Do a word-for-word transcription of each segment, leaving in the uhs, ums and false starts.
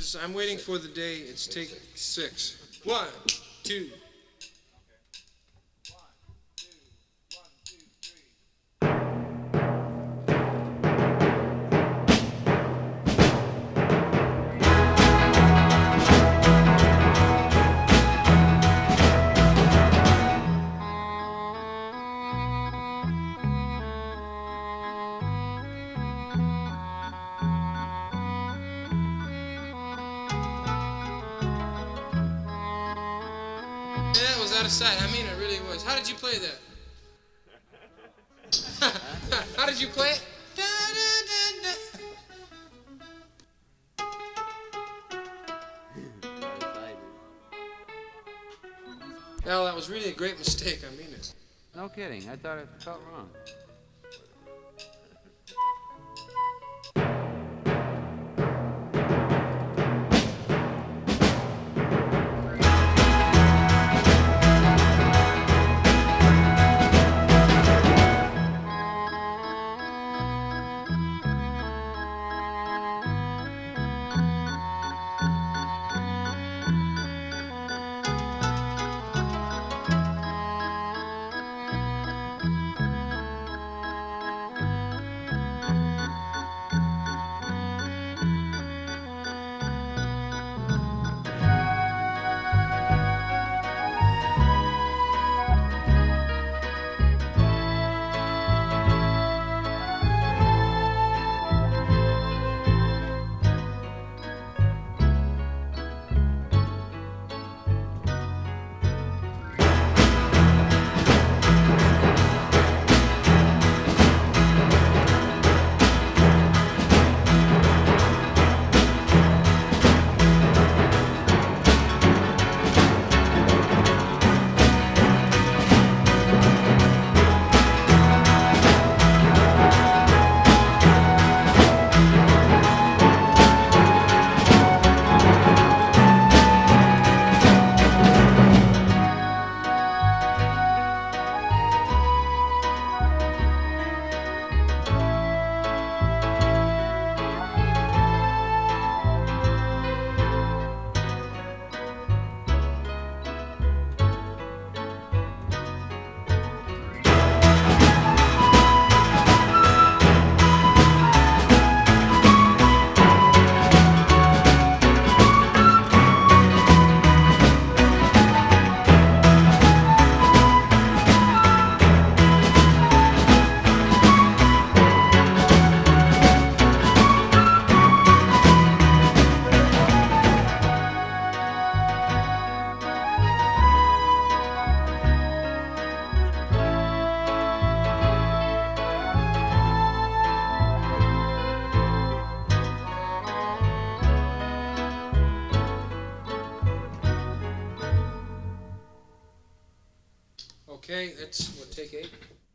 is, I'm waiting for the day. It's take six. One, two. That was out of sight. I mean, it really was. How did you play that? How did you play it? Da, da, da, da. Al, that was really a great mistake. I mean it. No kidding. I thought it felt wrong. Okay, that's what, take eight?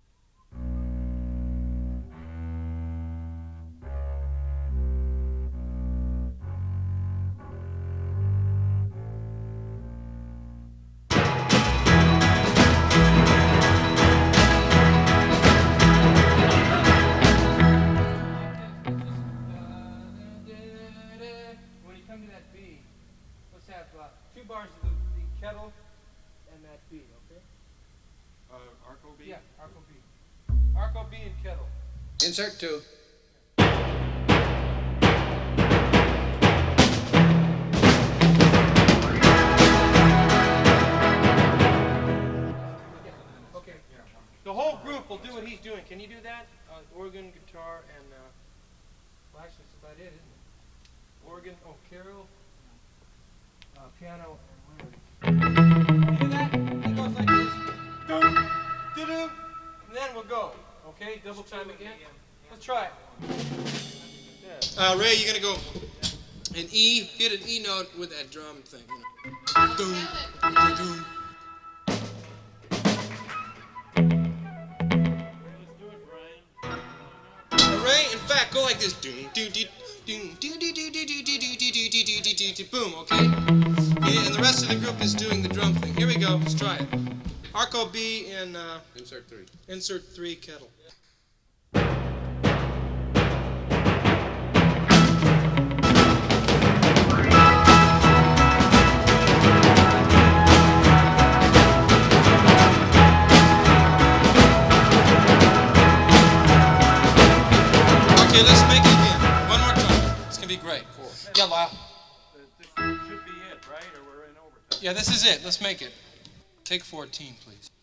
When you come to that B, let's have uh, two bars of the, the kettle and that B, okay? Uh, Arco B? Yeah, Arco B. Arco B and kettle. Insert two. Okay. The whole group will do what he's doing. Can you do that? Uh, organ, guitar, and uh, well, actually, that's about it, isn't it? Organ. Oh, Carol. Uh, piano and Larry. You do that? It goes like this. Doom, doo-doo, and then we'll go. Okay, double time again. Let's try it. Yeah. Uh, Ray, you're gonna go an E, hit an E note with that drum thing. You know. Doom, doom, doom. Uh, Ray, in fact, go like this. Doom, doom, doom, doom, doom, doom, doom, doom, doom, doom, doom, doom, doom, doom, doom, boom. Okay. Yeah, and the rest of the group is doing the drum thing. Here we go. Let's try it. Arco B and uh, Insert three. insert three kettle. Thank you. Okay, let's make it again. One more time. It's gonna be great. Yeah, Lyle. This should be it, right? Or we're in overtime. Yeah, this is it. Let's make it. Take fourteen, please.